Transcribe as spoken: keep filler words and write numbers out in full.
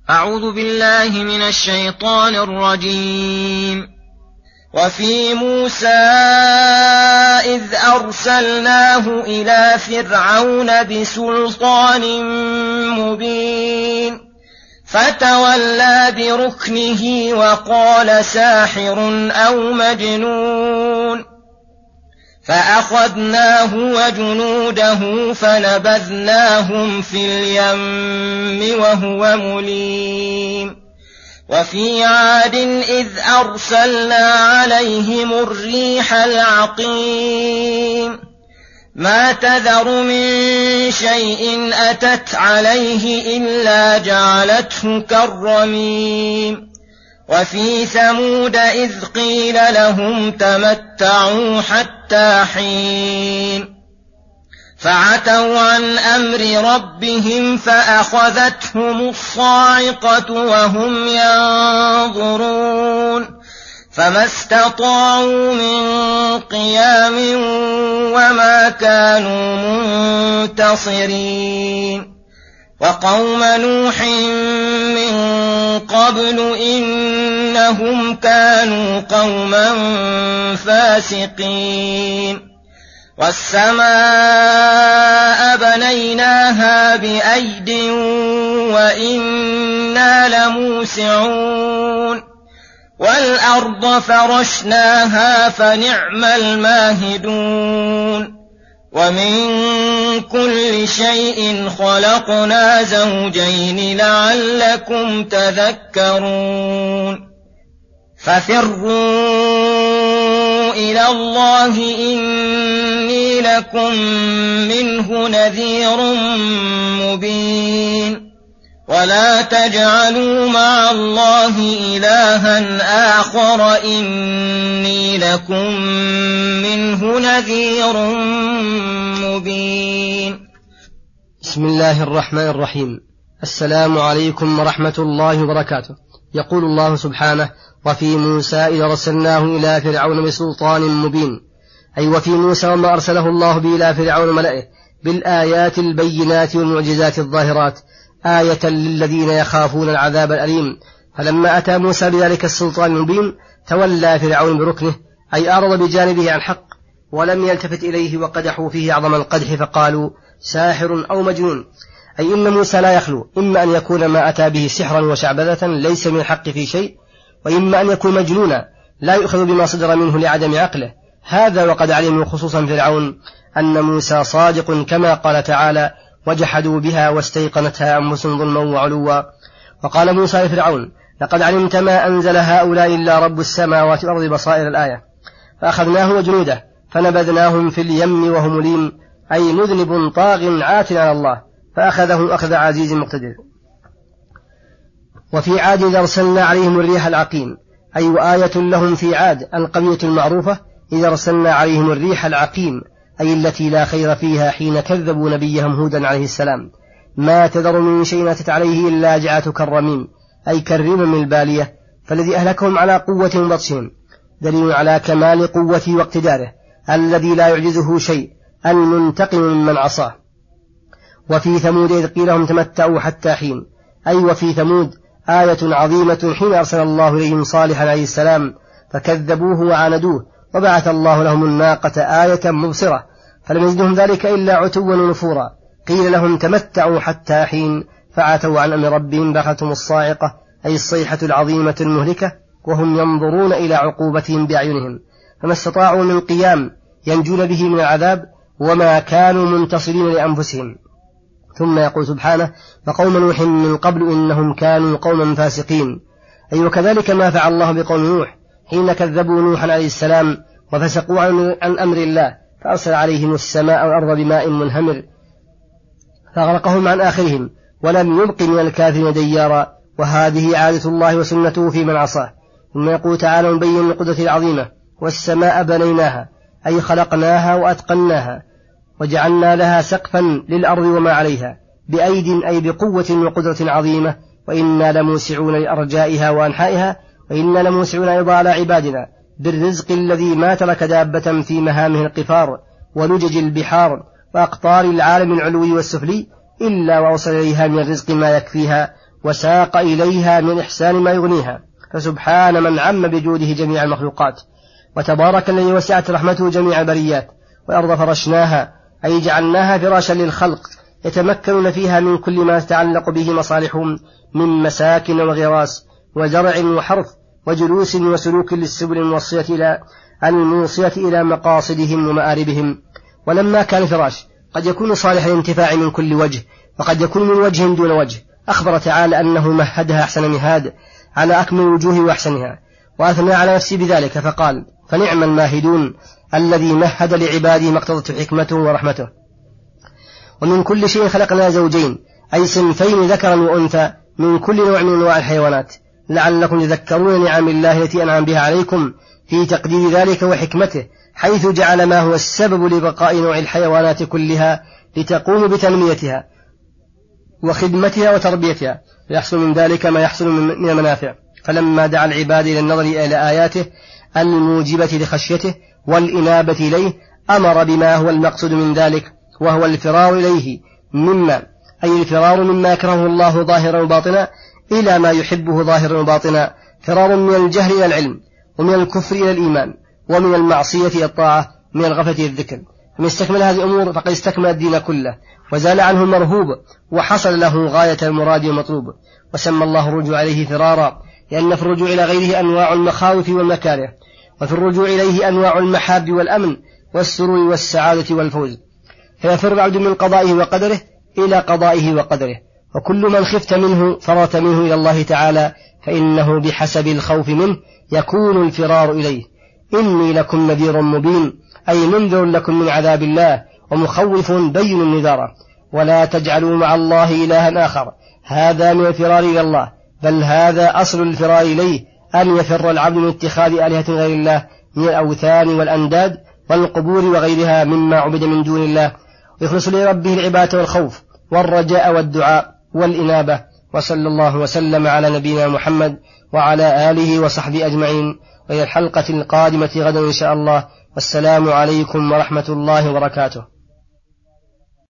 أعوذ بالله من الشيطان الرجيم. وفي موسى إذ أرسلناه إلى فرعون بسلطان مبين فتولى بركنه وقال ساحر أو مجنون فأخذناه وجنوده فنبذناهم في اليم وهو مليم. وفي عاد إذ أرسلنا عليهم الريح العقيم ما تذر من شيء أتت عليه إلا جعلته كالرميم. وفي ثمود إذ قيل لهم تمتعوا حتى حين فعتوا عن أمر ربهم فأخذتهم الصاعقة وهم ينظرون فما استطاعوا من قيام وما كانوا منتصرين. وقوم نوح من قبل إنهم كانوا قوما فاسقين. والسماء بنيناها بأيد وإنا لموسعون والأرض فرشناها فنعم الماهدون. ومن كل شيء خلقنا زوجين لعلكم تذكرون. ففروا إلى الله إني لكم منه نذير مبين. ولا تجعلوا مع الله إلها آخر إني لكم منه نذير مبين. بسم الله الرحمن الرحيم. السلام عليكم ورحمة الله وبركاته. يقول الله سبحانه: وفي موسى إذ أرسلناه إلى فرعون بسلطان مبين، أي وفي موسى وما أرسله الله به إلى فرعون وملئه بالآيات البينات والمعجزات الظاهرات آية للذين يخافون العذاب الأليم. فلما أتى موسى بذلك السلطان المبين تولى فرعون بركنه، أي أعرض بجانبه عن حق ولم يلتفت إليه وقدحوا فيه أعظم القدح فقالوا ساحر أو مجنون، أي إن موسى لا يخلو إما أن يكون ما أتى به سحرا وشعبذة ليس من الحق في شيء، وإما أن يكون مجنونا لا يؤخذ بما صدر منه لعدم عقله. هذا وقد علموا خصوصا فرعون أن موسى صادق كما قال تعالى: وجحدوا بها واستيقنتها أنفسهم ظلما وعلوا. وقال موسى لفرعون: لقد علمت ما أنزل هؤلاء إلا رب السماوات والأرض بصائر الآية. فأخذناه وجنوده فنبذناهم في اليم وهو مليم، أي مذنب طاغ عات على الله فأخذه أخذ عزيز مقتدر. وفي عاد إذ أرسلنا عليهم الريح العقيم، أي وآية لهم في عاد القرية المعروفة إذ أرسلنا عليهم الريح العقيم، أي التي لا خير فيها حين كذبوا نبيهم هودا عليه السلام. ما تذر من شيء أتت عليه إلا جعلته كالرميم، أي كالرمم البالية، فالذي أهلكهم على قوة بطشهم دليل على كمال قوة واقتداره الذي لا يعجزه شيء، المنتقم ممن عصاه. وفي ثمود إذ قيل لهم تمتعوا حتى حين، أي وفي ثمود آية عظيمة حين أرسل الله إليهم صالحا عليه السلام فكذبوه وعاندوه، وبعث الله لهم الناقة آية مبصرة فلم يزدهم ذلك إلا عتوا ونفورا. قيل لهم تمتعوا حتى حين فعتوا عن أمر ربهم فأخذتهم الصاعقة، أي الصيحة العظيمة المهلكة، وهم ينظرون إلى عقوبتهم بأعينهم فما استطاعوا من قيام ينجون به من العذاب وما كانوا منتصرين لأنفسهم. ثم يقول سبحانه: وقوم نوح من قبل إنهم كانوا قوما فاسقين، أي وكذلك ما فعل الله بقوم نوح حين كذبوا نوحا عليه السلام وفسقوا عن أمر الله فأرسل عليهم السماء والأرض بماء منهمر فأغرقهم عن آخرهم ولم يبق من الكافرين ديارا. وهذه عادة الله وسنته في من عصاه. ثم يقول تعالى مبين القدرة العظيمة: والسماء بنيناها، أي خلقناها وأتقناها وجعلنا لها سقفا للأرض وما عليها بأيد، أي بقوة وقدرة عظيمة. وإنا لموسعون لأرجائها وأنحائها، وإنا لموسعون أيضا على عبادنا بالرزق الذي ما ترك دابة في مهامه القفار ولجج البحار وأقطار العالم العلوي والسفلي إلا وأوصل إليها من الرزق ما يكفيها وساق إليها من الإحسان ما يغنيها، فسبحان من عم بجوده جميع المخلوقات، وتبارك الذي وسعت رحمته جميع البريات، والأرض فرشناها أي جعلناها فراشا للخلق يتمكنون فيها من كل ما يتعلق به مصالحهم من مساكن وغراس وزرع وحرث وجلوس وسلوك للسبل الموصية إلى الموصية إلى مقاصدهم ومآربهم. ولما كان فراش قد يكون صالح الانتفاع من كل وجه، وقد يكون من وجه دون وجه، أخبر تعالى أنه مهدها أحسن مهاد على أكمل الوجوه وأحسنها، وأثنى على نفسه بذلك فقال: فنعم الماهدون الذي مهد لعباده ما اقتضته حكمته ورحمته. ومن كل شيء خلقنا زوجين أي صنفين ذكرا وأنثى من كل نوع من أنواع الحيوانات لعلكم تذكرون نعم الله التي أنعم بها عليكم في تقدير ذلك وحكمته، حيث جعل ما هو السبب لبقاء نوع الحيوانات كلها لتقوم بتنميتها وخدمتها وتربيتها، ويحصل من ذلك ما يحصل من المنافع. فلما دعا العباد إلى النظر إلى آياته الموجبة لخشيته والإنابة إليه أمر بما هو المقصود من ذلك، وهو الفرار إليه مما أي الفرار مما يكرهه الله ظاهرا وباطنا إلى ما يحبه ظاهرا وباطنا، فرار من الجهل إلى العلم، ومن الكفر إلى الإيمان، ومن المعصية إلى الطاعة، من الغفلة إلى الذكر. فمن استكمل هذه الأمور فقد استكمل الدين كله وزال عنه المرهوب وحصل له غاية المراد والمطلوب. وسمى الله الرجوع إليه فرارا لأن في الرجوع إلى غيره أنواع المخاوف والمكاره، وفي الرجوع إليه أنواع المحاب والأمن والسرور والسعادة والفوز. فيفر العبد من قضائه وقدره إلى قضائه وقدره، وكل من خفت منه فررت منه إلى الله تعالى، فإنه بحسب الخوف منه يكون الفرار إليه. إني لكم نذير مبين أي منذر لكم من عذاب الله ومخوف بين النذار. ولا تجعلوا مع الله إلها آخر، هذا من الفرار إلى الله، بل هذا أصل الفرار إليه، أن يفر العبد من اتخاذ آلهة غير الله من الأوثان والأنداد والقبور وغيرها مما عبد من دون الله، ويخلص لربه العبادة والخوف والرجاء والدعاء والإنابة. وصلى الله وسلم على نبينا محمد وعلى آله وصحبه أجمعين، وإلى الحلقة القادمة غدا إن شاء الله، والسلام عليكم ورحمة الله وبركاته.